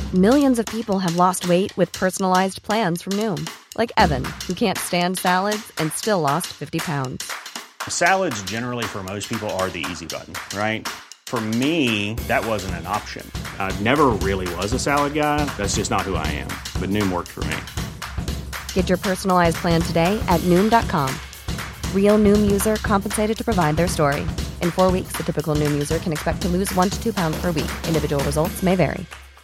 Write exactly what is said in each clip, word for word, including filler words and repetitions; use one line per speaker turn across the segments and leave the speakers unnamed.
Millions of people have lost weight with personalized plans from Noom. Like Evan, who can't stand salads and still lost fifty pounds.
Salads generally for most people are the easy button, right? For me, that wasn't an option. I never really was a salad guy. That's just not who I am. But Noom worked for me.
Get your personalized plan today at Noom dot com. Real Noom user compensated to provide their story. In four weeks, the typical Noom user can expect to lose one to two pounds per week. Individual results may vary.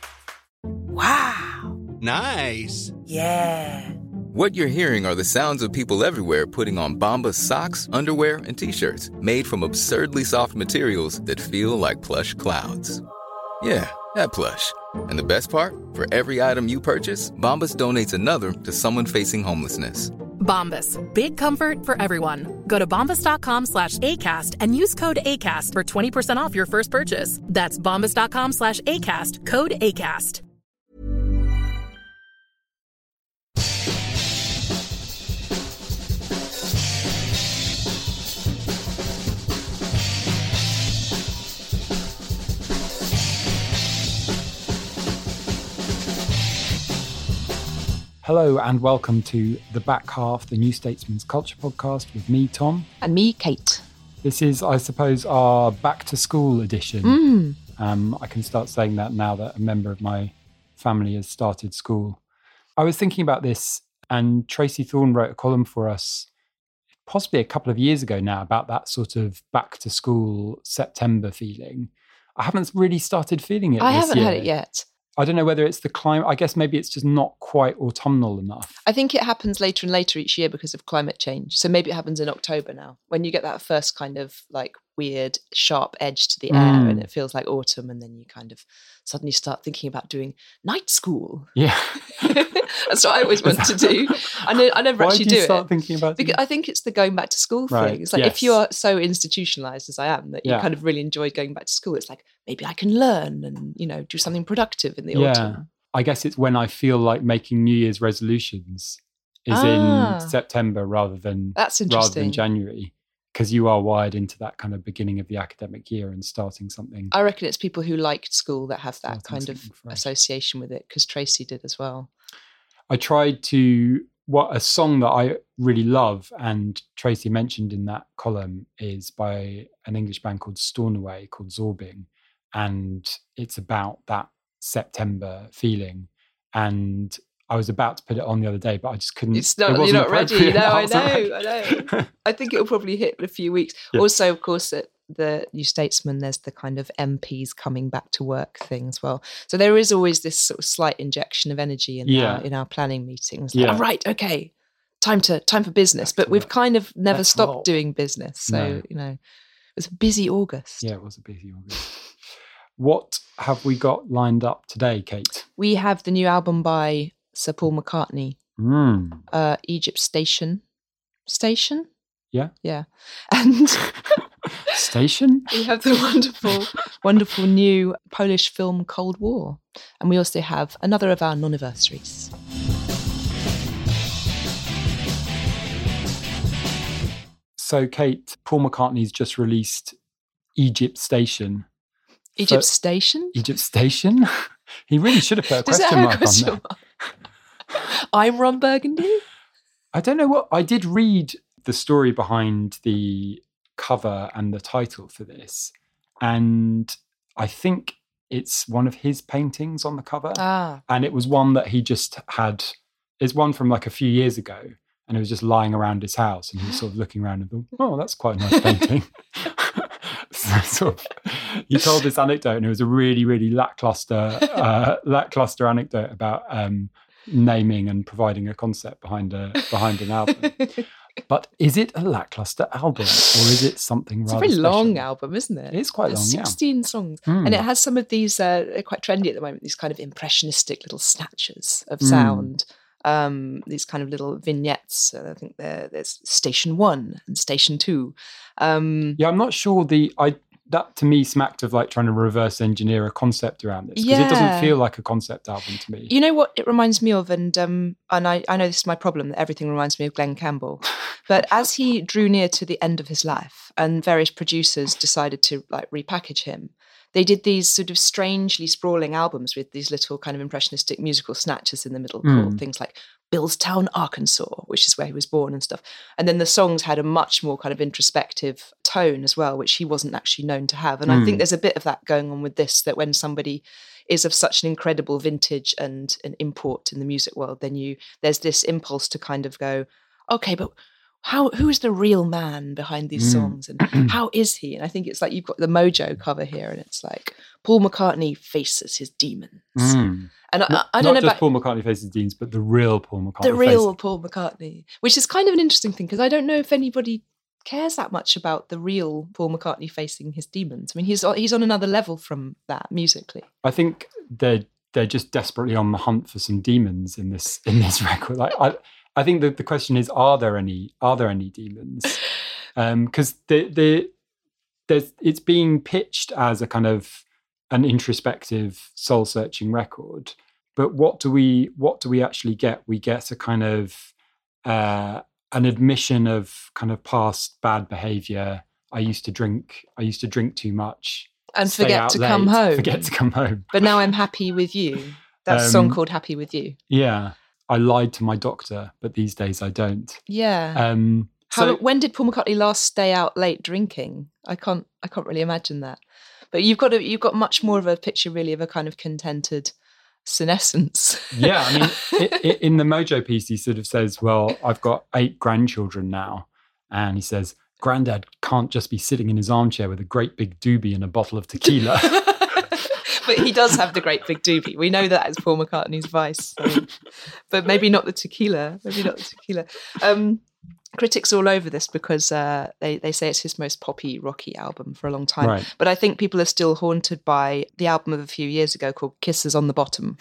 Wow.
Nice.
Yeah.
What you're hearing are the sounds of people everywhere putting on Bombas socks, underwear, and T-shirts made from absurdly soft materials that feel like plush clouds. Yeah, that plush. And the best part? For every item you purchase, Bombas donates another to someone facing homelessness.
Bombas. Big comfort for everyone. Go to bombas.com slash ACAST and use code ACAST for twenty percent off your first purchase. That's bombas.com slash ACAST. Code ACAST.
Hello and welcome to The Back Half, the New Statesman's Culture Podcast with me, Tom.
And me, Kate.
This is, I suppose, our back to school edition.
Mm.
Um, I can start saying that now that a member of my family has started school. I was thinking about this, and Tracy Thorn wrote a column for us possibly a couple of years ago now about that sort of back to school September feeling. I haven't really started feeling it
I
this
haven't
year.
had it yet.
I don't know whether it's the climate. I guess maybe it's just not quite autumnal enough.
I think it happens later and later each year because of climate change. So maybe it happens in October now, when you get that first kind of like weird, sharp edge to the
Mm.
air and it feels like autumn, and then you kind of suddenly start thinking about doing night school.
Yeah.
That's what I always want to do. I, know, I never
Why
actually
do you
do
start
it.
thinking about
Because
doing-
I think it's the going back to school
Right,
thing. It's like
yes.
if you are so institutionalized as I am that you
Yeah.
kind of really enjoy going back to school, it's like maybe I can learn and, you know, do something productive in the
Yeah.
autumn.
I guess it's when I feel like making New Year's resolutions is
Ah.
in September rather than
That's
rather
interesting.
than January, because you are wired into that kind of beginning of the academic year and starting something.
I reckon it's people who liked school that have that
Starting
kind of
something fresh.
association with it, because Tracy did as well.
I tried to, what a song that I really love, and Tracy mentioned in that column, is by an English band called Stornoway called Zorbing, and it's about that September feeling. And I was about to put it on the other day, but I just couldn't.
It's not,
it
you're
wasn't
not ready.
appropriate.
No, I
wasn't
know,
ready.
I know. I think it'll probably hit in a few weeks.
Yeah.
Also, of course, at the New Statesman, there's the kind of M Ps coming back to work thing as well. So there is always this sort of slight injection of energy in
Yeah.
our in our planning meetings. Like,
Yeah.
oh, right, okay, time to time for business. But we've kind of never
Let's
stopped
roll.
doing business. So
No.
you know, it was a busy August.
Yeah, it was a busy August. What have we got lined up today, Kate?
We have the new album by Sir Paul McCartney,
Mm.
uh, Egypt Station. Station?
Yeah.
Yeah. And
Station?
we have the wonderful, wonderful new Polish film Cold War. And we also have another of our non-anniversaries.
So, Kate, Paul McCartney's just released Egypt Station.
Egypt
So-
Station?
Egypt Station? He really should have put a
Does it
question
have a
mark
question
on there.
mark? I'm Ron Burgundy?
I don't know what, I did read the story behind the cover and the title for this. And I think it's one of his paintings on the cover.
Ah.
And it was one that he just had, it's one from like a few years ago. And it was just lying around his house. And he was sort of looking around and thought, oh, that's quite a nice painting. So sort of, he told this anecdote, and it was a really, really lackluster, uh, lackluster anecdote about um, naming and providing a concept behind a behind an album. But is it a lackluster album, or is it something
It's a
rather
very
special?
long album, isn't it?
It is quite
There's
long, yeah.
sixteen songs.
Mm.
And it has some of these, uh, they're quite trendy at the moment, these kind of impressionistic little snatches of
Mm.
sound. Um, these kind of little vignettes. Uh, I think there, there's Station One and Station Two. Um,
Yeah, I'm not sure the I that to me smacked of like trying to reverse engineer a concept around this, because it
Yeah.
doesn't feel like a concept album to me.
You know what it reminds me of, and um, and I, I know this is my problem, that everything reminds me of Glenn Campbell. But as he drew near to the end of his life and various producers decided to like repackage him, they did these sort of strangely sprawling albums with these little kind of impressionistic musical snatches in the middle
Mm.
called things like Billstown, Arkansas, which is where he was born and stuff. And then the songs had a much more kind of introspective tone as well, which he wasn't actually known to have. And
Mm.
I think there's a bit of that going on with this, that when somebody is of such an incredible vintage and an import in the music world, then you there's this impulse to kind of go, okay, but how who is the real man behind these
Mm.
songs, and how is he? And I think it's like you've got the Mojo cover here, and it's like Paul McCartney faces his demons.
Mm.
And I,
Not,
I don't
not
know
just
about
Paul McCartney faces Deans, but the real Paul McCartney.
the real
faces-
Paul McCartney, which is kind of an interesting thing because I don't know if anybody cares that much about the real Paul McCartney facing his demons. I mean, he's he's on another level from that musically.
I think they're they're just desperately on the hunt for some demons in this in this record. Like I, I think that the question is, are there any are there any demons? Because um, the the there's it's being pitched as a kind of an introspective, soul searching record, but what do we what do we actually get? We get a kind of uh, an admission of kind of past bad behaviour. I used to drink. I used to drink too much.
And
Stay
forget
out
to
late,
come home.
Forget to come home.
But now I'm happy with you. That's a song
Um,
called Happy With You.
Yeah, I lied to my doctor, but these days I don't.
Yeah.
Um,
How,
so
when did Paul McCartney last stay out late drinking? I can't. I can't really imagine that. But you've got a, you've got much more of a picture, really, of a kind of contented senescence.
yeah, I mean, i i in the Mojo piece, he sort of says, "Well, I've got eight grandchildren now," and he says, "Granddad can't just be sitting in his armchair with a great big doobie and a bottle of tequila."
But he does have the great big doobie. We know that as Paul McCartney's vice. So. But maybe not the tequila. Maybe not the tequila. Um, critics all over this because uh, they, they say it's his most poppy, rocky album for a long time.
Right.
But I think people are still haunted by the album of a few years ago called Kisses on the Bottom,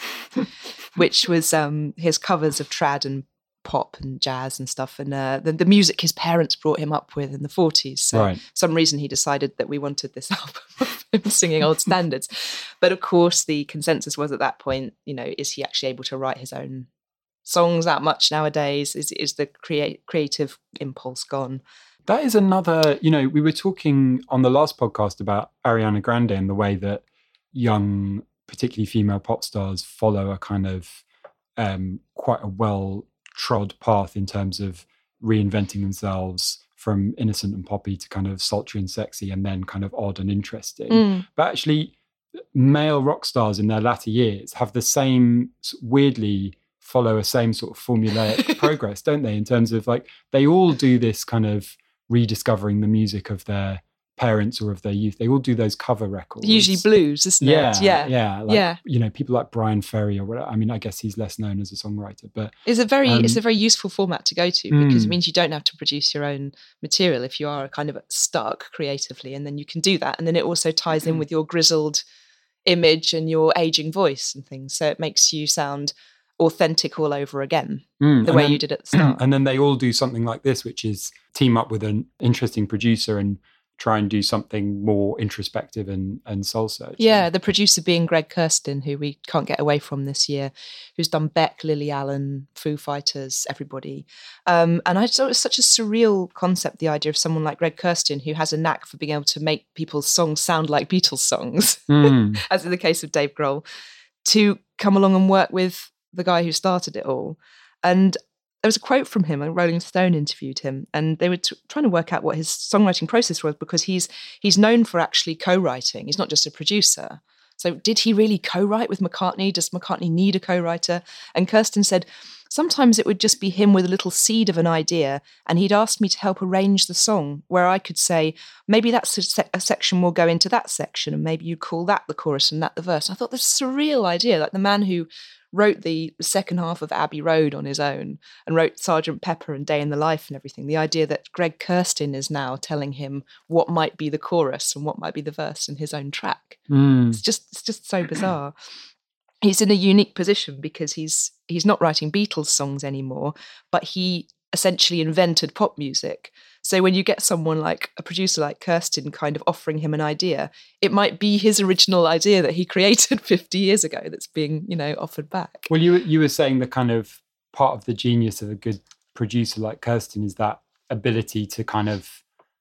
which was um, his covers of trad and pop and jazz and stuff, and uh, the, the music his parents brought him up with in the forties. So
Right.
for some reason he decided that we wanted this album of him singing old standards. But of course the consensus was at that point, you know, is he actually able to write his own songs that much nowadays? Is is the create, creative impulse gone?
That is another, you know, we were talking on the last podcast about Ariana Grande and the way that young, particularly female pop stars, follow a kind of um, quite a well trod path in terms of reinventing themselves from innocent and poppy to kind of sultry and sexy and then kind of odd and interesting.
Mm.
But actually, male rock stars in their latter years have the same, weirdly follow a same sort of formulaic progress, don't they? In terms of like, they all do this kind of rediscovering the music of their parents or of their youth. They all do those cover records.
Usually blues, isn't
Yeah,
it? Yeah.
yeah, like,
Yeah.
You know, people like Brian Ferry or whatever. I mean, I guess he's less known as a songwriter, but
It's a very
Um,
it's a very useful format to go to because
Mm.
it means you don't have to produce your own material if you are kind of stuck creatively, and then you can do that, and then it also ties in with your grizzled image and your aging voice and things, so it makes you sound authentic all over again,
Mm,
the
and
way
then-
you did at the start.
and then they all do something like this, which is team up with an interesting producer and try and do something more introspective and, and soul searching.
Yeah, the producer being Greg Kurstin, who we can't get away from this year, who's done Beck, Lily Allen, Foo Fighters, everybody. Um, and I thought it was such a surreal concept, the idea of someone like Greg Kurstin, who has a knack for being able to make people's songs sound like Beatles songs,
Mm.
as in the case of Dave Grohl, to come along and work with the guy who started it all. And there was a quote from him, and Rolling Stone interviewed him, and they were t- trying to work out what his songwriting process was, because he's he's known for actually co-writing. He's not just a producer. So did he really co-write with McCartney? Does McCartney need a co-writer? And Kurstin said, sometimes it would just be him with a little seed of an idea, and he'd ask me to help arrange the song, where I could say, maybe that se- a section will go into that section, and maybe you call that the chorus and that the verse. I thought this surreal idea, like the man who wrote the second half of Abbey Road on his own and wrote Sergeant Pepper and Day in the Life and everything. The idea that Greg Kurstin is now telling him what might be the chorus and what might be the verse in his own track.
Mm.
It's just it's just so bizarre. He's in a unique position because he's he's not writing Beatles songs anymore, but he essentially invented pop music. So when you get someone like a producer like Kurstin kind of offering him an idea, it might be his original idea that he created fifty years ago that's being, you know, offered back.
Well, you you were saying the kind of part of the genius of a good producer like Kurstin is that ability to kind of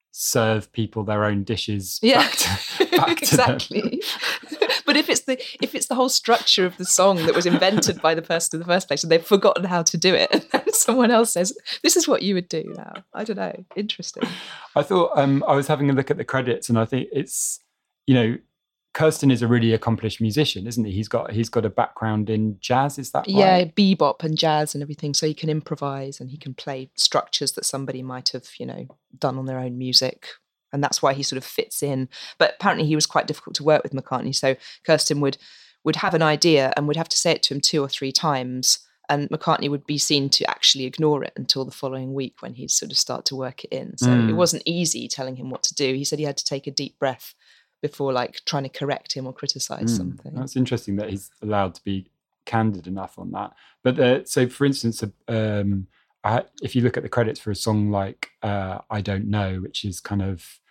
serve people their own dishes
Yeah,
back to, back to
exactly.
them.
But if it's the if it's the whole structure of the song that was invented by the person in the first place, and they've forgotten how to do it, and then someone else says, "This is what you would do now." I don't know. Interesting.
I thought um, I was having a look at the credits, and I think it's, you know, Kirsten is a really accomplished musician, isn't he? He's got he's got a background in jazz. Is that right?
Yeah, bebop and jazz and everything. So he can improvise and he can play structures that somebody might have, you know, done on their own music. And that's why he sort of fits in. But apparently he was quite difficult to work with, McCartney. So Kirsten would would have an idea and would have to say it to him two or three times. And McCartney would be seen to actually ignore it until the following week when he'd sort of start to work it in. So
Mm.
it wasn't easy telling him what to do. He said he had to take a deep breath before like trying to correct him or criticize
Mm.
something.
That's interesting that he's allowed to be candid enough on that. But uh, so, for instance, um, I, if you look at the credits for a song like uh, "I Don't Know," which is kind of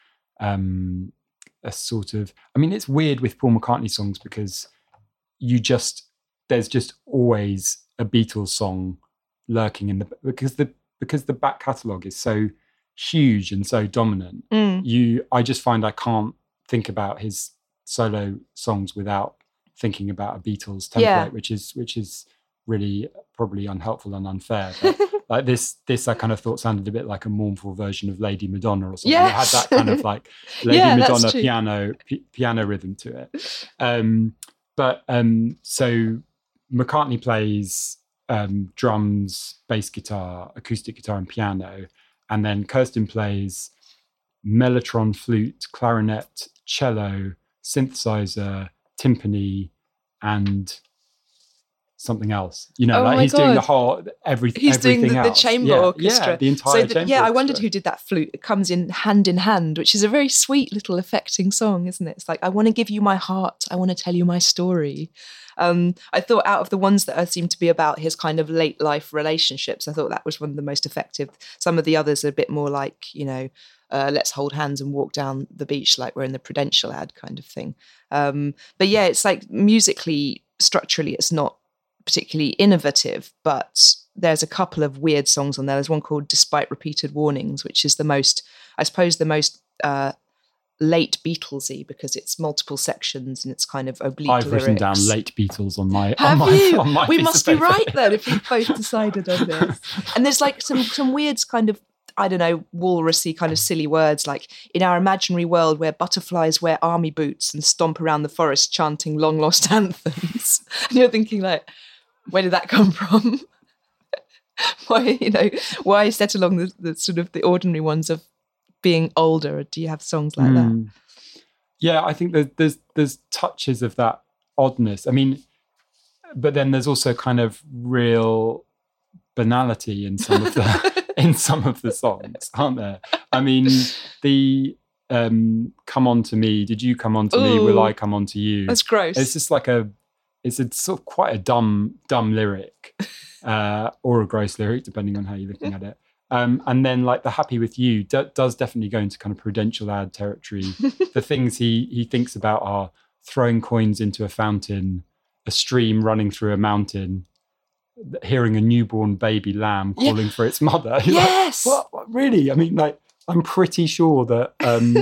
um, a sort of, I mean, it's weird with Paul McCartney songs because you just there's just always a Beatles song lurking in the because the because the back catalogue is so huge and so dominant.
Mm.
You, I just find I can't think about his solo songs without thinking about a Beatles template,
Yeah.
which is which is really probably unhelpful and unfair. But like this, this I kind of thought sounded a bit like a mournful version of Lady Madonna or something. It had
Yes.
that kind of like Lady
Yeah, that's
Madonna
true.
piano p- piano rhythm to it. Um, but um, so McCartney plays um, drums, bass guitar, acoustic guitar, and piano, and then Kirsten plays mellotron, flute, clarinet, cello, synthesizer, timpani, and something else. You know,
Oh
like
my
he's doing the
God.
whole every,
He's doing
everything
the, the
else.
chamber
Yeah,
orchestra.
Yeah, the entire
so the-
chamber
Yeah, I wondered
orchestra.
who did that flute. It comes in hand in hand, which is a very sweet little affecting song, isn't it? It's like, I want to give you my heart. I want to tell you my story. Um, I thought out of the ones that seemed to be about his kind of late life relationships, I thought that was one of the most effective. Some of the others are a bit more like, you know, uh, let's hold hands and walk down the beach like we're in the Prudential ad kind of thing. Um, but yeah, it's like musically, structurally, it's not particularly innovative, but there's a couple of weird songs on there. There's one called Despite Repeated Warnings, which is the most, I suppose, the most uh, late Beatlesy because it's multiple sections and it's kind of oblique
I've
lyrics.
written down late Beatles on my
Have
on my,
you?
on my
We
piece
must
of
be
paper.
right then if we've both decided on this. And there's like some some weird kind of, I don't know, walrusy kind of silly words like, in our imaginary world where butterflies wear army boots and stomp around the forest chanting long lost anthems. And you're thinking like, where did that come from? Why, you know, why set along the, the sort of the ordinary ones of being older? Do you have songs like that?
Mm. Yeah, I think there's, there's there's touches of that oddness. I mean, but then there's also kind of real banality in some of the in some of the songs, aren't there? I mean, the um, "Come On to Me," "Did you come on to me? Will
Ooh.
I come on to you?"
That's gross.
It's just like a, it's a sort of quite a dumb dumb lyric, uh, or a gross lyric, depending on how you're looking at it. Um, and then like the "Happy with You" d- does definitely go into kind of Prudential ad territory. The things he he thinks about are throwing coins into a fountain, a stream running through a mountain, hearing a newborn baby lamb
Yeah.
calling for its mother. You're
Yes.
Like, what, what? Really? I mean, like, I'm pretty sure that um,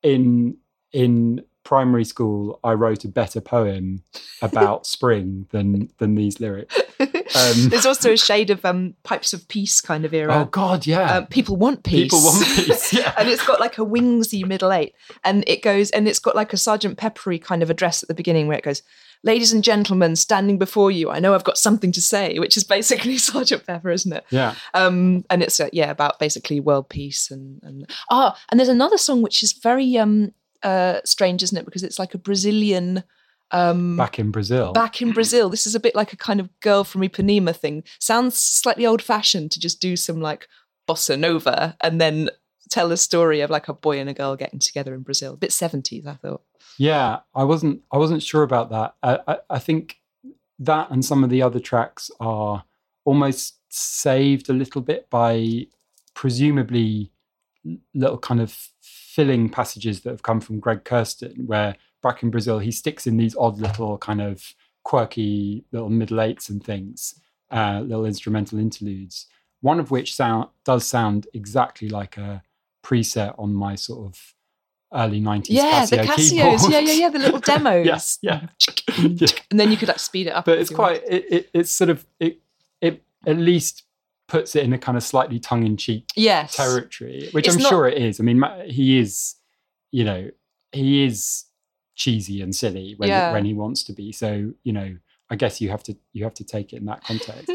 in in primary school I wrote a better poem about spring than than these lyrics. Um,
There's also a shade of um, Pipes of Peace kind of era.
oh God, yeah.
Um, people want peace.
People want peace, yeah.
And it's got like a wingsy middle eight. And it goes, and it's got like a Sergeant Peppery kind of address at the beginning where it goes, "Ladies and gentlemen, standing before you, I know I've got something to say," which is basically Sergeant Pepper, isn't it?
yeah.
Um, and it's, uh, yeah, about basically world peace. And, and ah, and there's another song which is very um, uh, strange, isn't it? Because it's like a Brazilian... Um,
Back in Brazil.
Back in Brazil. This is a bit like a kind of Girl from Ipanema thing. Sounds slightly old-fashioned to just do some like bossa nova and then tell a story of like a boy and a girl getting together in Brazil. A bit seventies, I thought.
Yeah, I wasn't. I wasn't sure about that. I, I, I think that and some of the other tracks are almost saved a little bit by presumably little kind of filling passages that have come from Greg Kurstin, where Back in Brazil he sticks in these odd little kind of quirky little middle eights and things, uh, little instrumental interludes. One of which sound does sound exactly like a preset on my sort of early nineties
Yeah,
Casio
the Casios.
keyboard.
Yeah, yeah, yeah, the little demos.
Yes, yeah. Yeah.
And then you could like speed it up.
But
if
it's
you
quite, it, it, it's sort of, it, it at least puts it in a kind of slightly tongue-in-cheek
yes.
territory, which
It's
I'm
not-
sure it is. I mean, Ma- he is, you know, he is cheesy and silly when
Yeah.
when he wants to be. So, you know, I guess you have to you have to take it in that context.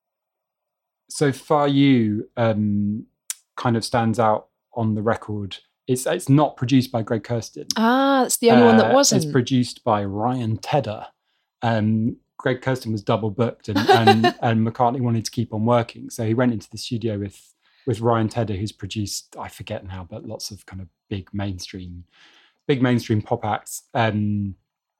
So Far You um, kind of stands out on the record. It's it's not produced by Greg Kurstin.
Ah, that's the only one that
Uh,
wasn't.
It's produced by Ryan Tedder. Um, Greg Kurstin was double booked, and, and and McCartney wanted to keep on working, so he went into the studio with with Ryan Tedder, who's produced, I forget now, but lots of kind of big mainstream, big mainstream pop acts, um,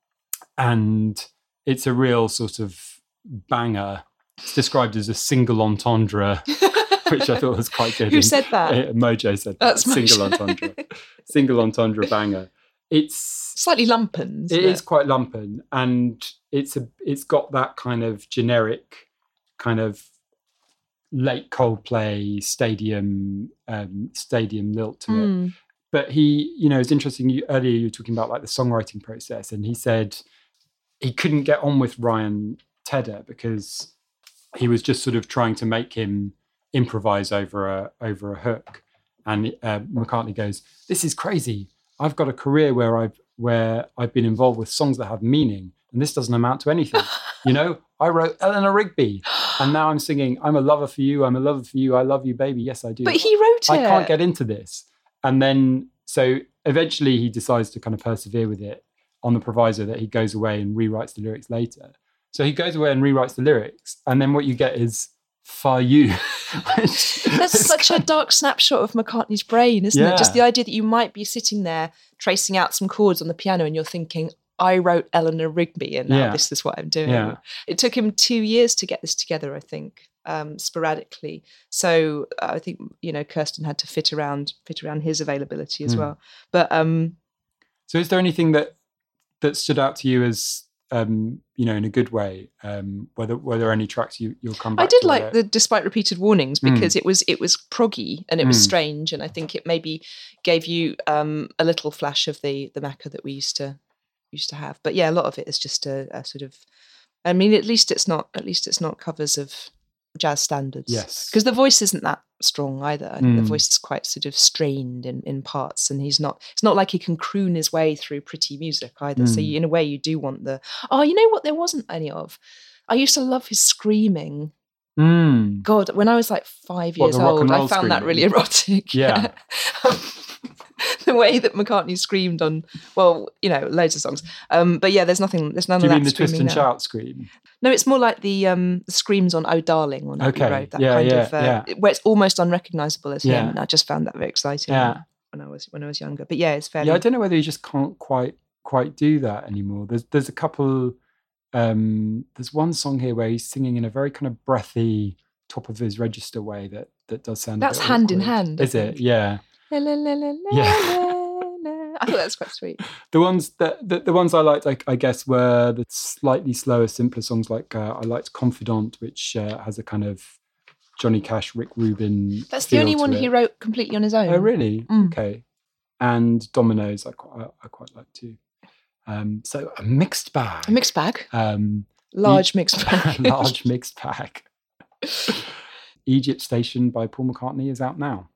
and it's a real sort of banger. It's described as a single entendre, which I thought was quite good.
Who
And,
said that?
uh, Mojo said that.
That's
single
Mojo.
entendre, single entendre banger. It's
Slightly lumpen. Isn't
it
it
is quite lumpen, and it's a it's got that kind of generic kind of late Coldplay stadium um, stadium lilt to it.
Mm.
But he, you know, it's interesting. You, earlier you were talking about like the songwriting process, and he said he couldn't get on with Ryan Tedder because he was just sort of trying to make him improvise over a over a hook. And uh, McCartney goes, "This is crazy. I've got a career where I've where I've been involved with songs that have meaning, and this doesn't amount to anything. You know, I wrote Eleanor Rigby, and now I'm singing, I'm a lover for you, I'm a lover for you, I love you, baby. Yes, I do.
But he wrote
I
it.
can't get into this." And then, so eventually he decides to kind of persevere with it on the proviso that he goes away and rewrites the lyrics later. So he goes away and rewrites the lyrics, and then what you get is "Far You." which
That's
is
such a dark snapshot of McCartney's brain, isn't
Yeah.
it? Just the idea that you might be sitting there tracing out some chords on the piano and you're thinking, I wrote Eleanor Rigby and now
Yeah.
this is what I'm doing.
Yeah.
It took him two years to get this together, I think, um, sporadically. So uh, I think, you know, Kirsten had to fit around fit around his availability as
Mm.
well. But um,
So is there anything that that stood out to you as, um, you know, in a good way? Um, were, there, were there any tracks you, you'll come back
I did
to
like
where-
the Despite Repeated Warnings because it was it was proggy and it was
Mm.
strange, and I think it maybe gave you um, a little flash of the the Macca that we used to used to have. But yeah, a lot of it is just a, a sort of. I mean, at least it's not at least it's not covers of jazz standards.
Yes.
because the voice isn't that strong either. I think the
Mm.
voice is quite sort of strained in, in parts, and he's not. It's not like he can croon his way through pretty music either. So
Mm.
you, in a way, you do want the. Oh, you know what? There wasn't any of. I used to love his screaming.
Mm.
God, when I was like five
What,
years
the rock
old,
and
I
roll
found that
screaming?
really erotic.
Yeah.
The way that McCartney screamed on, well, you know, loads of songs. Um, but yeah, there's nothing, there's none
Do you
of
mean
that
the twist
screaming
and
now.
shout scream?
No, it's more like the, um, the screams on Oh Darling on Abbey
Okay,
Road. That
yeah,
kind
yeah,
of, uh, where it's almost unrecognisable as
Yeah.
him. And I just found that very exciting
Yeah.
when I was when I was younger. But yeah, it's fairly.
Yeah, I don't know whether you just can't quite quite do that anymore. There's there's a couple. Um, there's one song here where he's singing in a very kind of breathy, top of his register way that that does sound. a
That's
bit
Hand in
awkward.
Hand, I
Is it?
think.
Yeah.
La, la, la, la, la,
Yeah.
la, la. I thought that was quite sweet.
The ones that the, the ones I liked, I, I guess, were the slightly slower, simpler songs. Like uh, I liked "Confidant," which uh, has a kind of Johnny Cash, Rick Rubin.
That's the
feel
only
to
one he
it.
wrote completely on his own.
Oh, really?
Mm.
Okay. And Dominoes, I quite, I quite like too. Um, so a mixed bag.
A mixed bag.
Um,
Large mixed bag.
large mixed bag. Egypt Station by Paul McCartney is out now.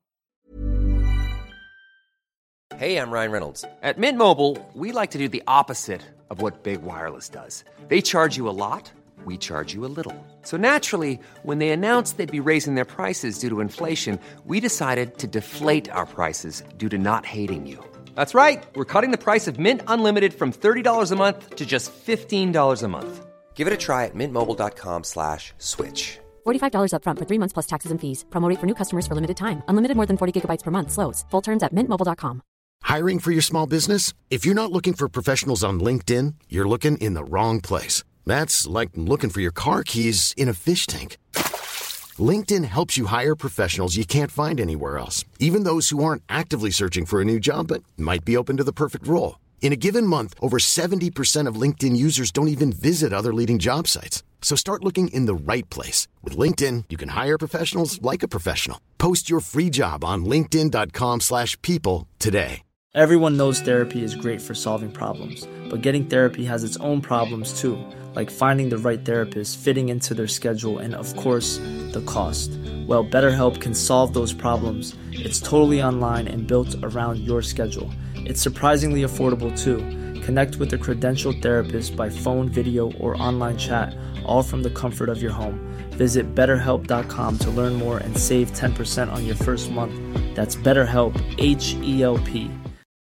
Hey, I'm Ryan Reynolds. At Mint Mobile, we like to do the opposite of what Big Wireless does. They charge you a lot, we charge you a little. So naturally, when they announced they'd be raising their prices due to inflation, we decided to deflate our prices due to not hating you. That's right. We're cutting the price of Mint Unlimited from thirty dollars a month to just fifteen dollars a month. Give it a try at mintmobile.com slash switch.
forty-five dollars up front for three months plus taxes and fees. Promo rate for new customers for limited time. Unlimited more than forty gigabytes per month. Slows full terms at mint mobile dot com.
Hiring for your small business? If you're not looking for professionals on LinkedIn, you're looking in the wrong place. That's like looking for your car keys in a fish tank. LinkedIn helps you hire professionals you can't find anywhere else, even those who aren't actively searching for a new job but might be open to the perfect role. In a given month, over seventy percent of LinkedIn users don't even visit other leading job sites. So start looking in the right place. With LinkedIn, you can hire professionals like a professional. Post your free job on linkedin.com slash people today.
Everyone knows therapy is great for solving problems, but getting therapy has its own problems too, like finding the right therapist, fitting into their schedule, and of course, the cost. Well, BetterHelp can solve those problems. It's totally online and built around your schedule. It's surprisingly affordable too. Connect with a credentialed therapist by phone, video, or online chat, all from the comfort of your home. Visit better help dot com to learn more and save ten percent on your first month. That's BetterHelp, H E L P.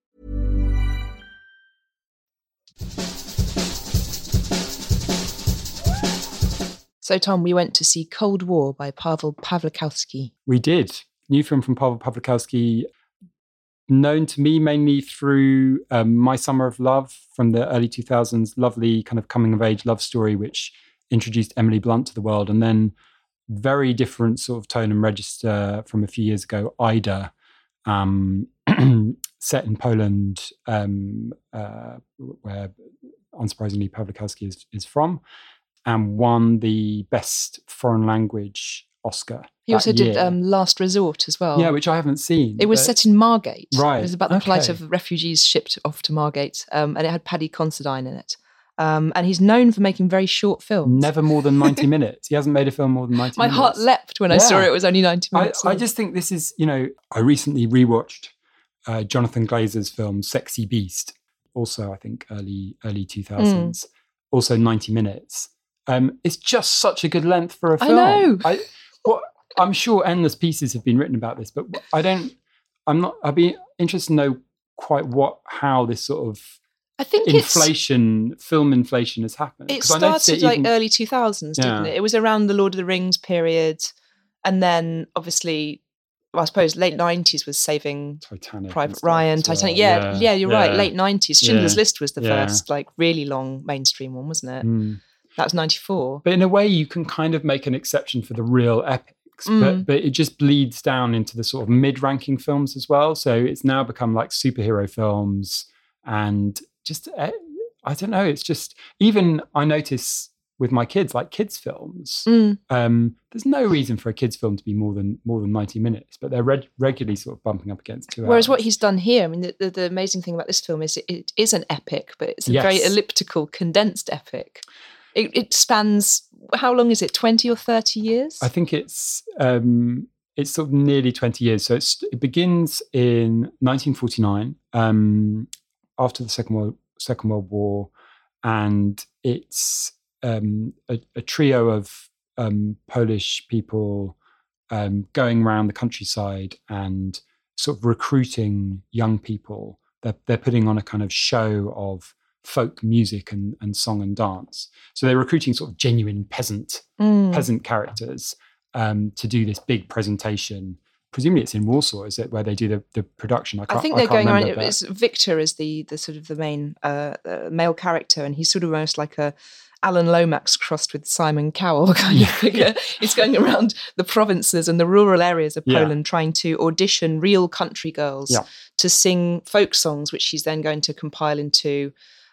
So, Tom, we went to see Cold War by Paweł Pawlikowski.
We did. New film from Paweł Pawlikowski, known to me mainly through um, My Summer of Love from the early two thousands, lovely kind of coming-of-age love story, which introduced Emily Blunt to the world, and then very different sort of tone and register from a few years ago, Ida, um, set in Poland, um, uh, where unsurprisingly Pawlikowski is, is from, and won the Best Foreign Language Oscar.
He also
year.
did um, Last Resort as well.
Yeah, which I haven't seen.
It was set in Margate.
Right.
It was about the
okay.
plight of refugees shipped off to Margate, um, and it had Paddy Considine in it. Um, and he's known for making very short films.
Never more than ninety minutes. He hasn't made a film more than ninety
My
minutes.
My heart leapt when yeah. I saw it was only ninety minutes.
I, I just think this is, you know, I recently rewatched uh, Jonathan Glazer's film Sexy Beast, also I think early early two thousands, mm. also ninety minutes. Um, it's just such a good length for a film.
I know.
I, what, I'm sure endless pieces have been written about this, but I don't, I'm not, I'd be interested to know quite what, how this sort of
I think
inflation, film inflation has happened.
It started it like even, early two thousands, didn't yeah. it? It was around the Lord of the Rings period. And then obviously, well, I suppose late nineties was Saving
Titanic
Private Ryan, Titanic. Well. Yeah, yeah, yeah, you're yeah. right. Late nineties. Schindler's yeah. List was the
yeah.
first like really long mainstream one, wasn't it?
Mm.
That was ninety-four.
But in a way, you can kind of make an exception for the real epics, mm. but, but it just bleeds down into the sort of mid-ranking films as well. So it's now become like superhero films and just, I don't know, it's just, even I notice with my kids, like kids films,
mm.
um, there's no reason for a kids film to be more than more than ninety minutes, but they're reg- regularly sort of bumping up against two
Whereas
hours.
what he's done here, I mean, the, the, the amazing thing about this film is it, it is an epic, but it's a yes. very elliptical, condensed epic. It, it spans, how long is it, twenty or thirty years?
I think it's um, it's sort of nearly twenty years. So it's, it begins in nineteen forty-nine, um, after the Second World, Second World War, and it's um, a, a trio of um, Polish people um, going around the countryside and sort of recruiting young people. They're, they're putting on a kind of show of folk music and, and song and dance. So they're recruiting sort of genuine peasant
mm.
peasant characters um, to do this big presentation. Presumably it's in Warsaw, is it, where they do the, the production? I, can't,
I think
I
they're
can't
going around.
that.
It's Victor is the the sort of the main uh, uh, male character, and he's sort of almost like a Alan Lomax crossed with Simon Cowell kind
yeah.
of figure. He's going around the provinces and the rural areas of
yeah.
Poland trying to audition real country girls
yeah.
to sing folk songs, which he's then going to compile into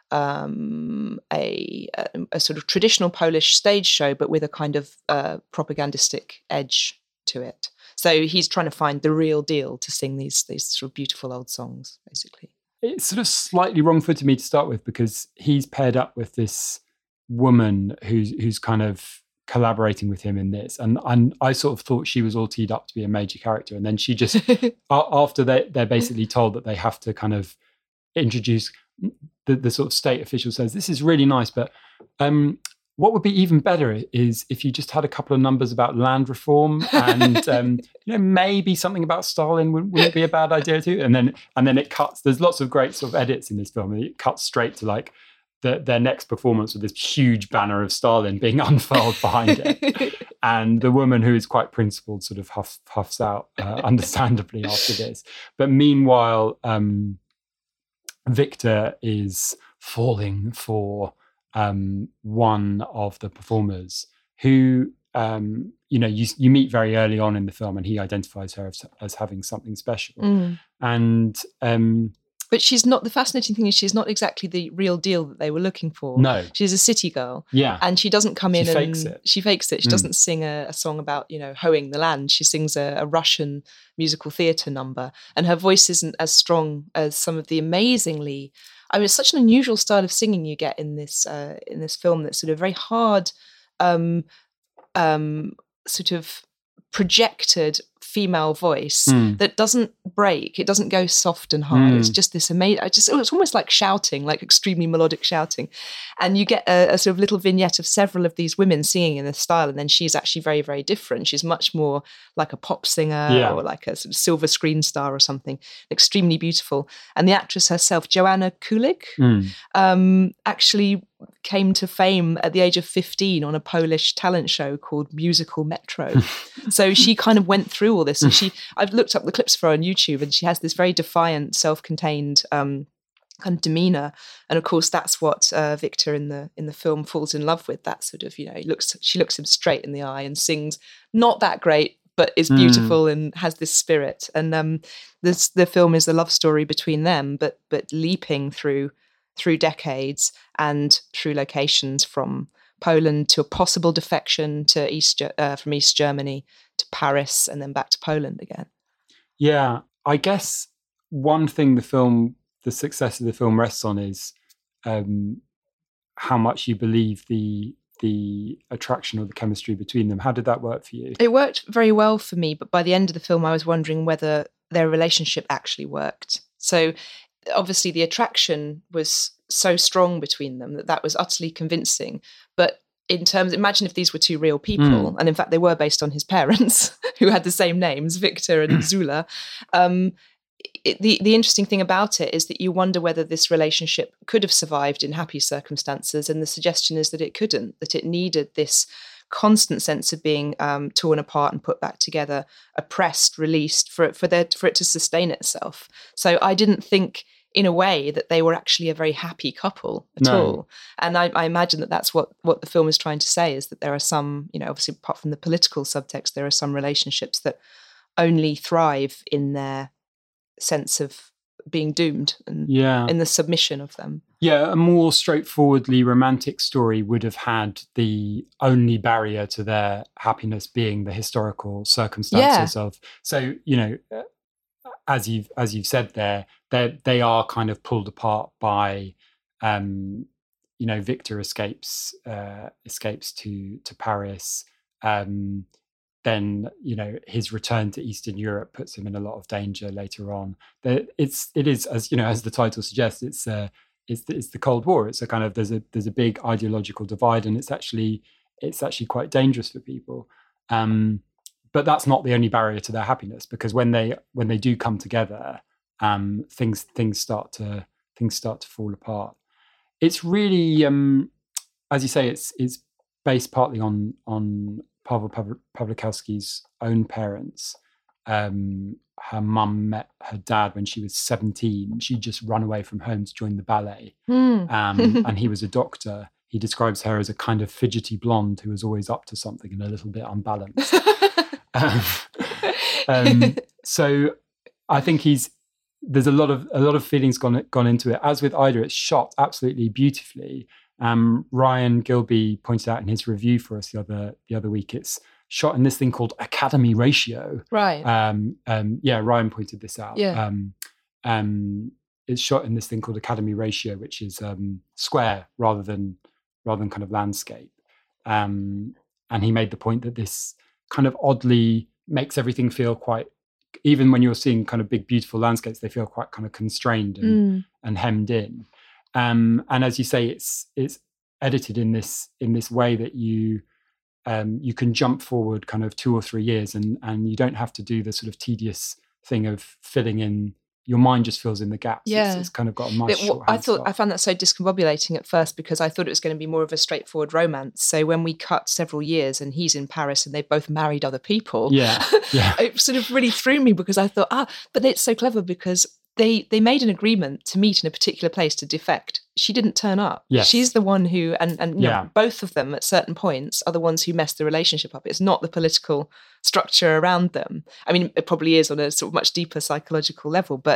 um, a, a, a sort of traditional Polish stage show, but with a kind of uh, propagandistic edge to it. So he's trying to find the real deal to sing these these sort of beautiful old songs, basically.
It's sort of slightly wrong-footed to me to start with, because he's paired up with this woman who's who's kind of collaborating with him in this, and and I sort of thought she was all teed up to be a major character, and then she just after they they're basically told that they have to kind of introduce the, the sort of state official says this is really nice, but um what would be even better is if you just had a couple of numbers about land reform and um, you know, maybe something about Stalin would, would it be a bad idea too? And then and then it cuts. There's lots of great sort of edits in this film, and it cuts straight to like the, their next performance with this huge banner of Stalin being unfurled behind it, and the woman who is quite principled sort of huff, huffs out, uh, understandably after this. But meanwhile, um, Victor is falling for Um, one of the performers who, um, you know, you, you meet very early on in the film, and he identifies her as, as having something special.
Mm.
And um,
But she's not, the fascinating thing is she's not exactly the real deal that they were looking for.
No.
She's a city girl.
Yeah.
And she doesn't come in
she
and...
fakes it.
She fakes it. She
Mm.
doesn't sing a, a song about, you know, hoeing the land. She sings a, a Russian musical theatre number. And her voice isn't as strong as some of the amazingly... I mean, it's such an unusual style of singing you get in this uh, in this film that's sort of very hard, um, um, sort of projected female voice
Mm.
that doesn't break. It doesn't go soft and hard.
Mm.
It's just this amazing. I just it's almost like shouting, like extremely melodic shouting, and you get a, a sort of little vignette of several of these women singing in this style, and then she's actually very, very different. She's much more like a pop singer
Yeah.
or like a sort of silver screen star or something. Extremely beautiful. And the actress herself, Joanna Kulig,
Mm.
um, actually came to fame at the age of fifteen on a Polish talent show called Musical Metro. So she kind of went through all this, and she I've looked up the clips for her on YouTube, and she has this very defiant, self-contained um, kind of demeanor. And of course, that's what uh, Victor in the in the film falls in love with. That sort of, you know, he looks she looks him straight in the eye and sings not that great, but is beautiful mm. and has this spirit. And um, this the film is a love story between them, but but leaping through through decades and through locations from Poland to a possible defection to East uh, from East Germany to Paris and then back to Poland again.
Yeah, I guess one thing the film, the success of the film rests on is um, how much you believe the the attraction or the chemistry between them. How did that work for you?
It worked very well for me, but by the end of the film, I was wondering whether their relationship actually worked. So obviously the attraction was so strong between them that that was utterly convincing. But in terms, imagine if these were two real people, mm. and in fact they were based on his parents who had the same names, Victor and Zula. Um, it, the, the interesting thing about it is that you wonder whether this relationship could have survived in happy circumstances, and the suggestion is that it couldn't, that it needed this constant sense of being um, torn apart and put back together, oppressed, released, for it, for, their, for it to sustain itself. So I didn't think in a way that they were actually a very happy couple at
No.
all. And I, I imagine that that's what, what the film is trying to say, is that there are some, you know, obviously apart from the political subtext, there are some relationships that only thrive in their sense of being doomed and
Yeah.
in the submission of them.
Yeah, a more straightforwardly romantic story would have had the only barrier to their happiness being the historical circumstances of. So, you know, as you've as you've said there, they they are kind of pulled apart by, um, you know, Victor escapes uh, escapes to to Paris. Um, then, you know, his return to Eastern Europe puts him in a lot of danger later on. The, it's it is, as you know, as the title suggests, it's uh, it's the, it's the Cold War. It's a kind of there's a there's a big ideological divide, and it's actually it's actually quite dangerous for people. Um, but that's not the only barrier to their happiness, because when they when they do come together, um, things things start to things start to fall apart. It's really, um, as you say, it's it's based partly on on Pavel Pawlikowski's own parents. Um, her mum met her dad when she was seventeen. She'd just run away from home to join the ballet.
Mm.
Um, and he was a doctor. He describes her as a kind of fidgety blonde who was always up to something and a little bit unbalanced. um, um, so I think he's there's a lot of a lot of feelings gone gone into it. As with Ida, it's shot absolutely beautifully. Um, Ryan Gilbey pointed out in his review for us the other the other week, it's shot in this thing called Academy Ratio.
Right.
Um, um, yeah, Ryan pointed this out.
Yeah.
Um, um, it's shot in this thing called Academy Ratio, which is um, square rather than rather than kind of landscape. Um, and he made the point that this kind of oddly makes everything feel quite, even when you're seeing kind of big, beautiful landscapes, they feel quite kind of constrained and,
Mm.
and hemmed in. Um, and as you say, it's it's edited in this in this way that you um, you can jump forward kind of two or three years, and and you don't have to do the sort of tedious thing of filling in. Your mind just fills in the gaps.
Yeah.
It's, it's kind of got a nice
It-
shorthand
I thought
style.
I found that so discombobulating at first, because I thought it was going to be more of a straightforward romance. So when we cut several years and he's in Paris and they both married other people,
Yeah, yeah.
it sort of really threw me, because I thought, ah, but it's so clever because they they made an agreement to meet in a particular place to defect. She didn't turn up.
Yes.
She's the one who, and and you
Yeah.
know, both of them at certain points are the ones who messed the relationship up. It's not the political structure around them. I mean, it probably is on a sort of much deeper psychological level, but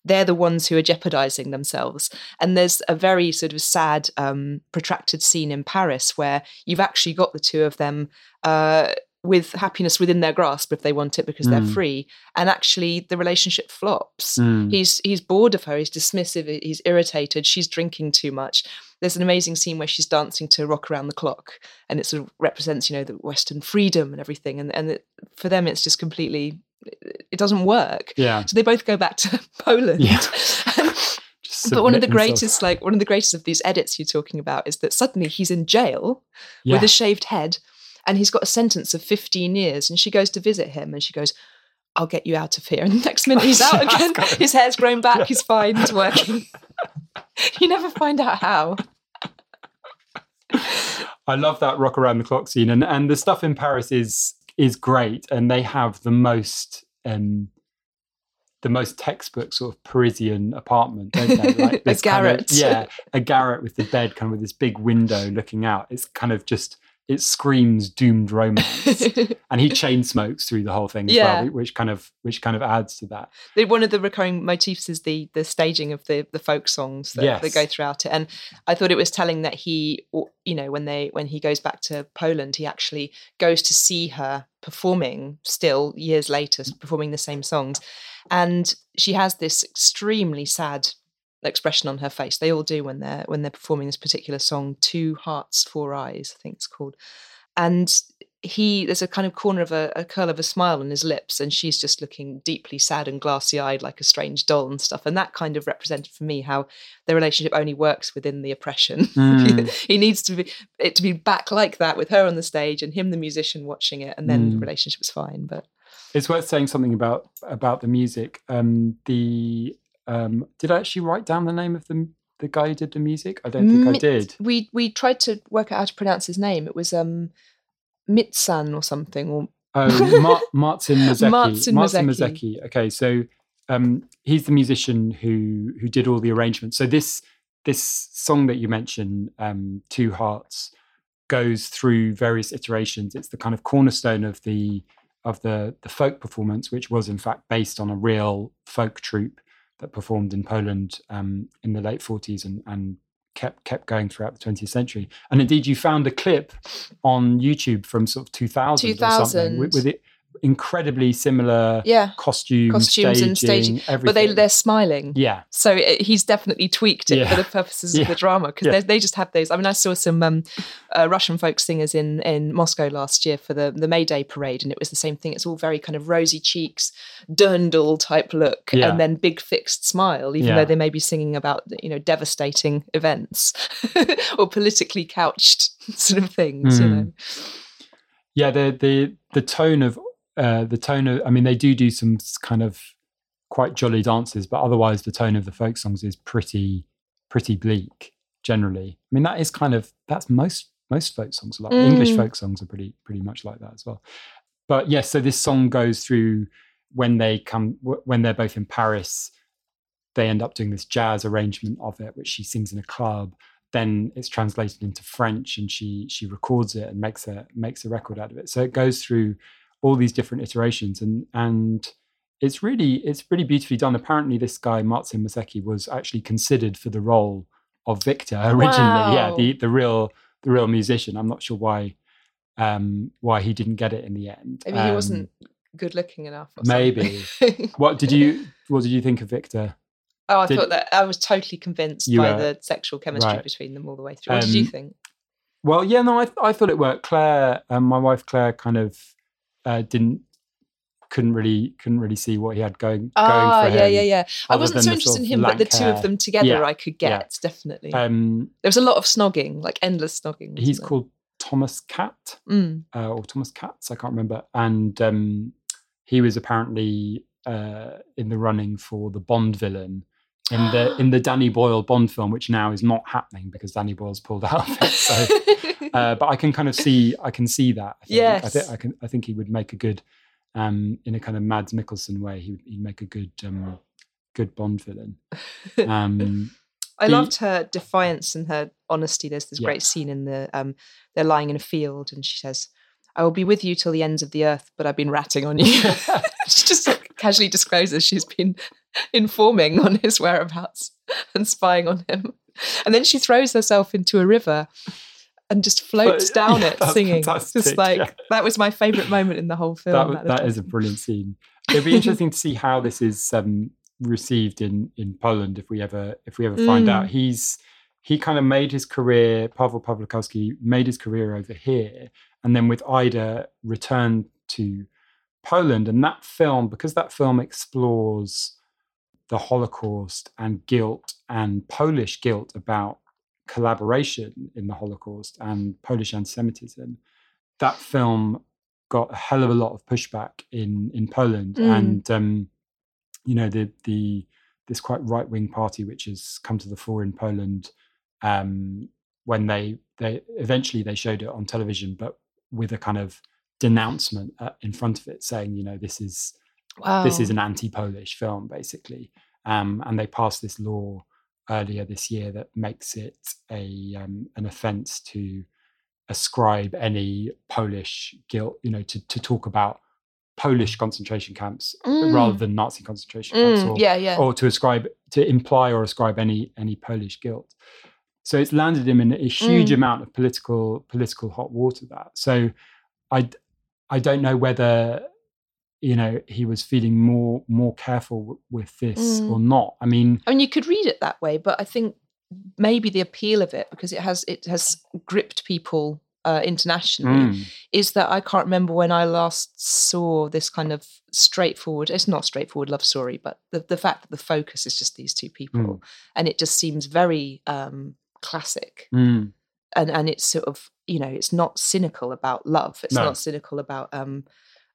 they're the ones who are jeopardizing themselves. And there's a very sort of sad, um, protracted scene in Paris where you've actually got the two of them uh, with happiness within their grasp if they want it because mm. they're free. And actually the relationship flops. Mm. He's he's bored of her, he's dismissive, he's irritated, she's drinking too much. There's an amazing scene where she's dancing to Rock Around the Clock, and it sort of represents, you know, the Western freedom and everything. And, and it, for them, it's just completely, it doesn't work.
Yeah.
So they both go back to Poland.
Yeah.
But one of the greatest, themselves. like one of the greatest of these edits you're talking about is that suddenly he's in jail yeah. with a shaved head, and he's got a sentence of fifteen years. And she goes to visit him, and she goes, "I'll get you out of here." And the next minute he's out again. His hair's grown back. He's fine. He's working. You never find out how.
I love that Rock Around the Clock scene, and and the stuff in Paris is is great, and they have the most um, the most textbook sort of Parisian apartment, don't they? Like
a garret,
kind of, yeah, a garret with the bed kind of with this big window looking out. It's kind of just. It screams doomed romance, and he chain smokes through the whole thing as
yeah.
well, which kind of which kind of adds to that.
One of the recurring motifs is the the staging of the the folk songs that,
yes.
that go throughout it, and I thought it was telling that he, you know, when they when he goes back to Poland, he actually goes to see her performing still years later, performing the same songs, and she has this extremely sad expression on her face. They all do when they're when they're performing this particular song, Two Hearts, Four Eyes, I think it's called. And he there's a kind of corner of a, a curl of a smile on his lips, and she's just looking deeply sad and glassy-eyed like a strange doll and stuff. And that kind of represented for me how the relationship only works within the oppression. Mm. He needs to be it to be back like that with her on the stage and him the musician watching it, and then mm. the relationship's fine. But
it's worth saying something about about the music. Um, the Um, did I actually write down the name of the the guy who did the music? I don't think
Mit,
I did.
We we tried to work out how to pronounce his name. It was um, Mitsan or something. Or
oh, Mar- Martin Mazecki.
Martin,
Martin
Mazecki.
Mazecki. Okay, so um, he's the musician who who did all the arrangements. So this this song that you mentioned, um, Two Hearts, goes through various iterations. It's the kind of cornerstone of the of the the folk performance, which was in fact based on a real folk troupe that performed in Poland um, in the late forties and, and kept kept going throughout the twentieth century. And indeed, you found a clip on YouTube from sort of two thousand,
two thousand.
Or something with, with it incredibly similar
yeah.
costumes,
costumes
staging,
and staging,
everything.
but they they're smiling.
Yeah,
so it, he's definitely tweaked it
yeah.
for the purposes
yeah.
of the drama, because
yeah.
they just have those. I mean, I saw some um, uh, Russian folk singers in in Moscow last year for the the May Day parade, and it was the same thing. It's all very kind of rosy cheeks, dirndl type look,
yeah.
and then big fixed smile, even
yeah.
though they may be singing about, you know, devastating events or politically couched sort of things. Mm. You know,
yeah, the the the tone of. Uh, the tone of, I mean, they do do some kind of quite jolly dances, but otherwise the tone of the folk songs is pretty, pretty bleak generally. I mean, that is kind of, that's most, most folk songs are like, mm. English folk songs are pretty, pretty much like that as well. But yes, so this song goes through when they come, when they're both in Paris, they end up doing this jazz arrangement of it, which she sings in a club. Then it's translated into French, and she, she records it and makes a, makes a record out of it. So it goes through all these different iterations, and and it's really it's really beautifully done. Apparently, this guy Martin Mazecki was actually considered for the role of Victor originally.
Wow.
Yeah, the the real the real musician. I'm not sure why um, why he didn't get it in the end.
Maybe
um,
he wasn't good looking enough. Or
maybe. What did you What did you think of Victor?
Oh, I
did,
thought that I was totally convinced by were, the sexual chemistry right. between them all the way through. What um, did you think?
Well, yeah, no, I I thought it worked. Claire, um, my wife Claire, kind of. Uh, didn't couldn't really couldn't really see what he had going
ah,
going for
yeah,
him.
yeah, yeah. I wasn't so interested
sort
in
of
him, but the two
hair.
of them together,
yeah.
I could get
yeah.
definitely.
Um,
there was a lot of snogging, like endless snogging.
He's
there?
called Thomas Cat,
mm.
uh, or Thomas Katz, I can't remember, and um, he was apparently uh, in the running for the Bond villain in the in the Danny Boyle Bond film, which now is not happening because Danny Boyle's pulled out of it. So, uh, but I can kind of see, I can see that. I think.
Yes,
I think I can. I think he would make a good. Um, in a kind of Mads Mikkelsen way, he would he'd make a good, um, good Bond villain. Um,
I
the,
loved her defiance and her honesty. There's this
yeah.
great scene in the um, they're lying in a field, and she says, "I will be with you till the ends of the earth, but I've been ratting on you." She just like, casually discloses she's been informing on his whereabouts and spying on him. And then she throws herself into a river and just floats
But,
down
yeah,
it
that's
singing.
fantastic,
Just like,
yeah.
that was my favourite moment in the whole film.
That, was-
that
that
little-
is a brilliant scene. It'd be interesting to see how this is um, received in in Poland if we ever if we ever find
Mm.
out. He's he kind of made his career. Paweł Pawlikowski made his career over here, and then with Ida returned to Poland. And that film, because that film explores the Holocaust and guilt and Polish guilt about collaboration in the Holocaust and Polish anti-Semitism, that film got a hell of a lot of pushback in in Poland.
Mm.
And um, you know, the the this quite right-wing party which has come to the fore in Poland, um, when they they eventually they showed it on television, but with a kind of denouncement uh, in front of it, saying, you know, this is
Wow.
this is an anti-Polish film, basically. Um, and they passed this law earlier this year that makes it a um, an offence to ascribe any Polish guilt, you know, to, to talk about Polish concentration camps
Mm.
rather than Nazi concentration camps,
Mm,
or,
yeah, yeah.
or to ascribe, to imply or ascribe any any Polish guilt. So it's landed him in a huge
Mm.
amount of political political hot water. That so, I I don't know whether, you know, he was feeling more more careful w- with this
Mm.
or not. I mean,
I mean, you could read it that way, but I think maybe the appeal of it, because it has it has gripped people uh, internationally,
Mm.
is that I can't remember when I last saw this kind of straightforward. It's not straightforward love story, but the the fact that the focus is just these two people,
Mm.
and it just seems very um, classic,
Mm.
and and it's sort of, you know, it's not cynical about love. It's
No.
not cynical about um,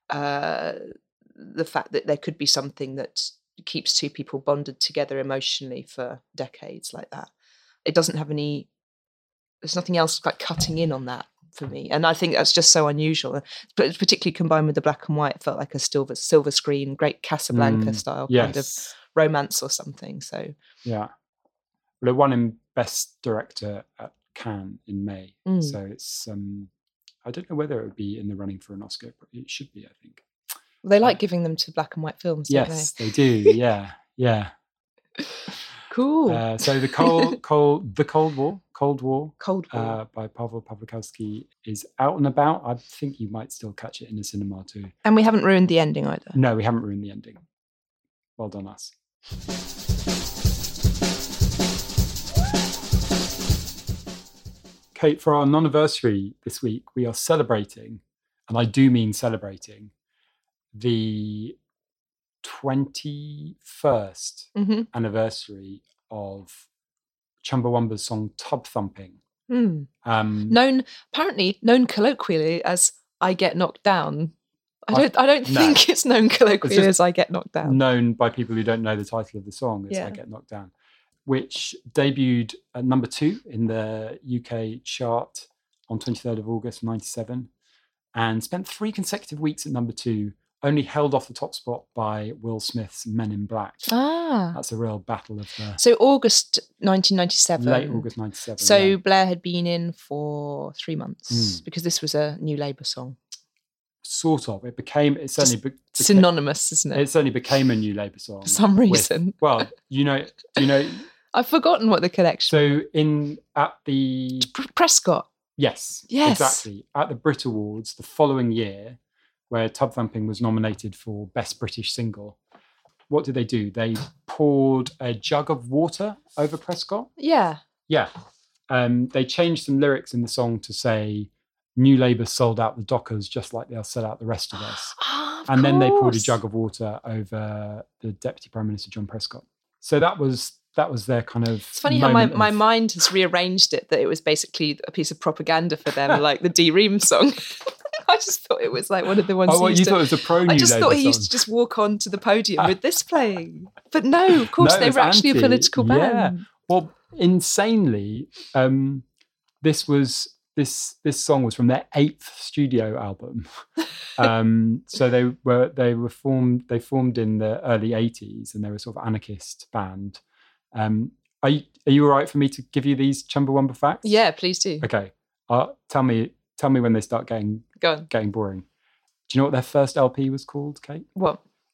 uh, the fact that there could be something that keeps two people bonded together emotionally for decades like that. It doesn't have any, there's nothing else like cutting in on that for me. And I think that's just so unusual. But particularly combined with the black and white, it felt like a silver silver screen, great Casablanca
Mm.
style kind of
Yes.
romance or something. So
Yeah. Well, it won him Best Director at Cannes in May.
Mm.
So it's, um, I don't know whether it would be in the running for an Oscar, but it should be, I think.
they like giving them to black and white films, don't
Yes, they do. Yeah. Yeah.
they? Cool.
Uh, so the Cold, Cold, the Cold War, Cold War,
Cold War.
uh, by Paweł Pawlikowski is out and about. I think you might still catch it in the cinema too.
And we haven't ruined the ending either.
No, we haven't ruined the ending. Well done, us. Kate, for our non-anniversary this week, we are celebrating, and I do mean celebrating, the twenty-first
Mhm.
anniversary of Chumbawamba's song Tub Thumping.
Mm.
Um,
Known, apparently known colloquially as "I Get Knocked Down." I
I-
don't. I don't
no.
think it's known colloquially
just
as "I Get Knocked Down."
known by people who don't know the title of the song as
Yeah.
I Get Knocked Down, which debuted at number two in the U K chart on twenty-third of August ninety-seven and spent three consecutive weeks at number two, only held off the top spot by Will Smith's Men in Black.
Ah,
That's a real battle of the
so August nineteen ninety-seven.
late August ninety-seven.
So
yeah.
Blair had been in for three months
Mm.
because this was a New Labour song.
Sort of. It became, it certainly, be, beca-
Synonymous, isn't it?
it certainly became a New Labour song.
For some
with-
reason.
well, you know, do you know,
I've forgotten what the connection.
so in, at the,
P- Prescott.
yes,
Yes.
exactly. At the Brit Awards the following year, where Tub Thumping was nominated for Best British Single, what did they do? They poured a jug of water over Prescott.
Yeah.
Yeah. Um, they changed some lyrics in the song to say, New Labour sold out the Dockers just like they'll sell out the rest of us.
Ah, of
And then they poured a
course.
jug of water over the Deputy Prime Minister, John Prescott. So that was that was their kind of
It's funny how my,
moment
my
of-
mind has rearranged it that it was basically a piece of propaganda for them, like the D Ream song. I just thought it was like one of the ones.
Oh,
he
well,
used
you
to-
thought it was a pro New
I just
Labour
thought he used
song.
to just walk on to the podium with this playing. But no, of course,
No,
they
it's
were actually
anti.
a political band.
Yeah. Well, insanely, um, this was this this song was from their eighth studio album. um, so they were they were formed they formed in the early eighties, and they were sort of anarchist band. Um, are you are you all right for me to give you these Chumbawamba facts?
Yeah, please do.
Okay. Uh, tell me tell me when they start getting
Go on.
getting boring. Do you know what their first L P was called, Kate?
What?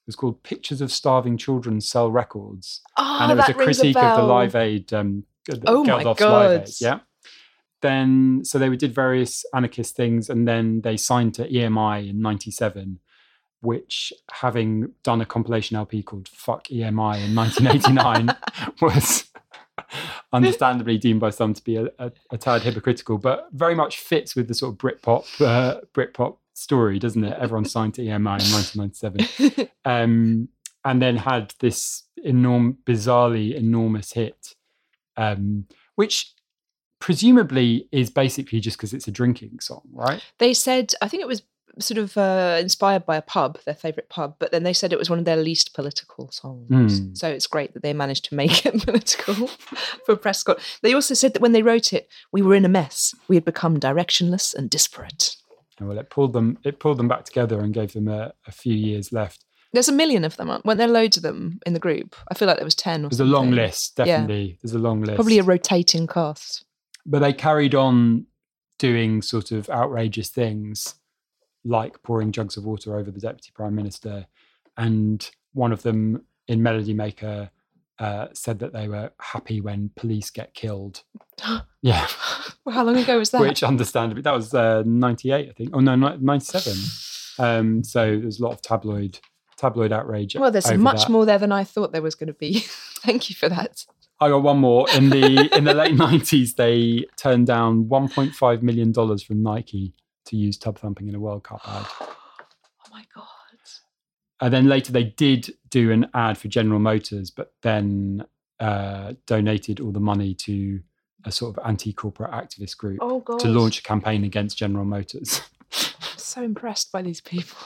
It was called Pictures of Starving Children Sell Records.
Oh,
and it was
that
a
rings a
critique of the
bell.
Live Aid, um,
Oh my
Geldof's
God.
Live Aid. Yeah. Then, so they did various anarchist things, and then they signed to E M I in ninety-seven, which, having done a compilation L P called Fuck E M I in nineteen eighty-nine, was understandably deemed by some to be a, a, a tad hypocritical, but very much fits with the sort of Britpop, uh, Britpop story, doesn't it? Everyone signed to E M I in nineteen ninety-seven. Um, and then had this enorm- bizarrely enormous hit, um, which presumably is basically just because it's a drinking song, right?
They said, I think it was sort of uh, inspired by a pub, their favourite pub, but then they said it was one of their least political songs.
Mm.
So it's great that they managed to make it political for Prescott. They also said that when they wrote it, we were in a mess. We had become directionless and disparate.
And well, it pulled them. It pulled them back together and gave them a, a few years left.
There's a million of them. Weren't there loads of them in the group? I feel like there was ten or
There's
something.
a long list, definitely.
Yeah.
There's a long list.
Probably a rotating cast.
But they carried on doing sort of outrageous things, like pouring jugs of water over the Deputy Prime Minister. And one of them in Melody Maker uh, said that they were happy when police get killed. Yeah.
Well, how long ago was that?
Which understandably, that was uh, ninety-eight, I think. Oh, no, ninety-seven. Um, so there's a lot of tabloid tabloid outrage.
Well, there's
over
much
that.
more there than I thought there was going to be. Thank you for that.
I got one more. In the in the late nineties, they turned down one point five million dollars from Nike to use Tub Thumping in a World Cup ad.
Oh my God.
And then later they did do an ad for General Motors, but then uh, donated all the money to a sort of anti-corporate activist group
Oh, God.
to launch a campaign against General Motors.
I'm so impressed by these people.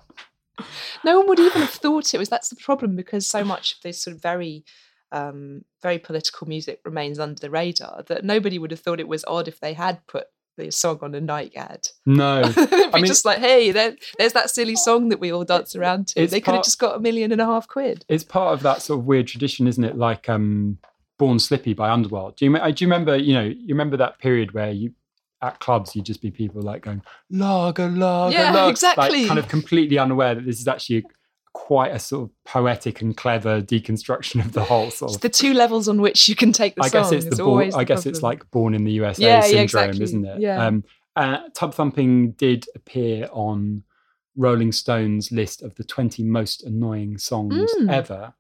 No one would even have thought it was. That's the problem, because so much of this sort of very, um, very political music remains under the radar, that nobody would have thought it was odd if they had put the song on a Nike ad.
No.
It'd be
I mean,
just like, hey, there, there's that silly song that we all dance around to.
It's
They could have
part-
just got a million and a half quid.
it's part of that sort of weird tradition, isn't it? Like um, Born Slippy by Underworld. Do you, do you remember, you know, you remember that period where you, at clubs, you'd just be people like going, lager, lager,
Yeah,
lager.
exactly.
Like, kind of completely unaware that this is actually quite a sort of poetic and clever deconstruction of the whole sort
It's
of...
the two levels on which you can take the
I
song.
guess it's the born,
always
I
the
guess it's
problem.
like Born in the U S A
Yeah, yeah,
syndrome,
exactly.
isn't it?
Yeah.
Um, uh, Tub Thumping did appear on Rolling Stone's list of the twenty most annoying songs
Mm.
ever.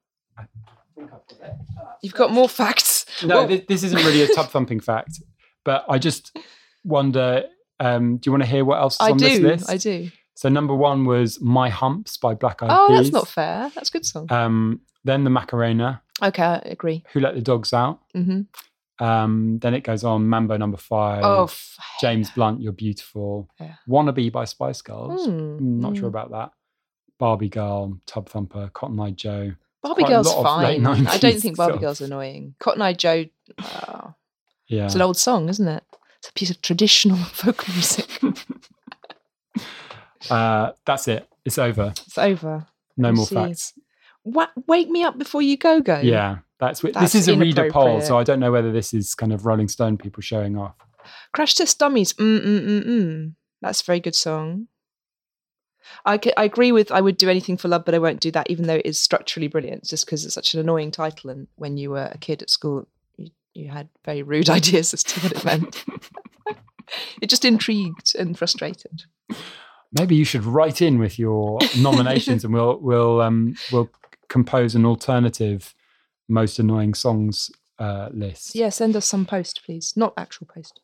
You've got more facts.
No,
Well,
this, this isn't really a Tub Thumping fact, but I just wonder, um, do you want to hear what else is
I
on this
do.
list?
I do.
So number one was My Humps by Black Eyed
Oh,
Peas.
that's not fair. That's a good song.
Um, then the Macarena,
Okay, I agree.
Who Let the Dogs Out.
hmm
Um, then it goes on Mambo number five.
Oh, f-
James Blunt, You're Beautiful.
Yeah.
Wannabe by Spice Girls.
Mm,
Mm, not
mm.
sure about that. Barbie Girl, Tub Thumper, Cotton Eye Joe.
Barbie
Quite a
Girl's
lot of late
fine. I don't
nineties
think Barbie
stuff.
Girl's annoying. Cotton Eye Joe, oh,
Yeah.
it's an old song, isn't it? It's a piece of traditional folk music.
Uh, that's it. It's over.
It's over.
No
I
more
see.
facts.
What? Wake me up before you go, go.
Yeah, that's, wi-
That's
this is a reader poll,
inappropriate.
so I don't know whether this is kind of Rolling Stone people showing off.
Crash Test Dummies. Mm mm mm mm. That's a very good song. I, c- I agree with I would do anything for love, but I won't do that, even though it is structurally brilliant, just because it's such an annoying title. And when you were a kid at school, you, you had very rude ideas as to what it meant. It just intrigued and frustrated.
Maybe you should write in with your nominations, and we'll we'll um, we'll compose an alternative most annoying songs uh, list.
Yeah, send us some post, please. Not actual post.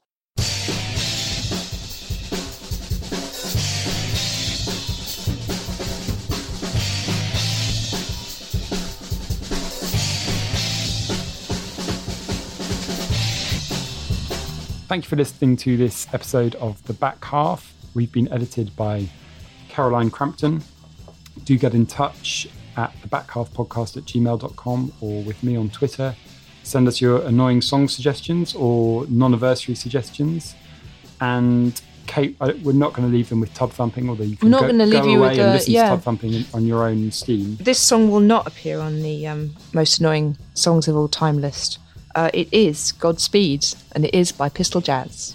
Thank you for listening to this episode of The Back Half. We've been edited by Caroline Crampton. Do get in touch at the back half podcast at gmail dot com or with me on Twitter. Send us your annoying song suggestions or non-anniversary suggestions. And Kate, I, we're not going to leave them with Tub Thumping, although you can
We're not
go,
gonna leave
go
you
away
with
and
the-
listen
yeah.
to Tub Thumping on your own steam.
This song will not appear on the um, most annoying songs of all time list. Uh, it is Godspeed, and it is by Pistol Jazz.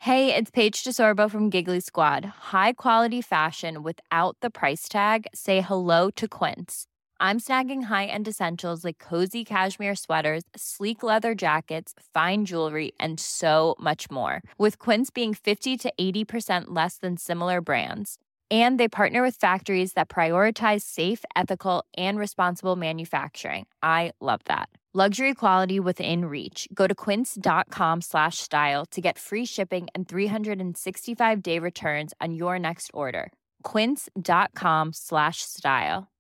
Hey, it's Paige DeSorbo from Giggly Squad. High quality fashion without the price tag. Say hello to Quince. I'm snagging high-end essentials like cozy cashmere sweaters, sleek leather jackets, fine jewelry, and so much more. With Quince being fifty to eighty percent less than similar brands. And they partner with factories that prioritize safe, ethical, and responsible manufacturing. I love that. Luxury quality within reach. Go to quince.com slash style to get free shipping and three sixty-five day returns on your next order. Quince.com slash style.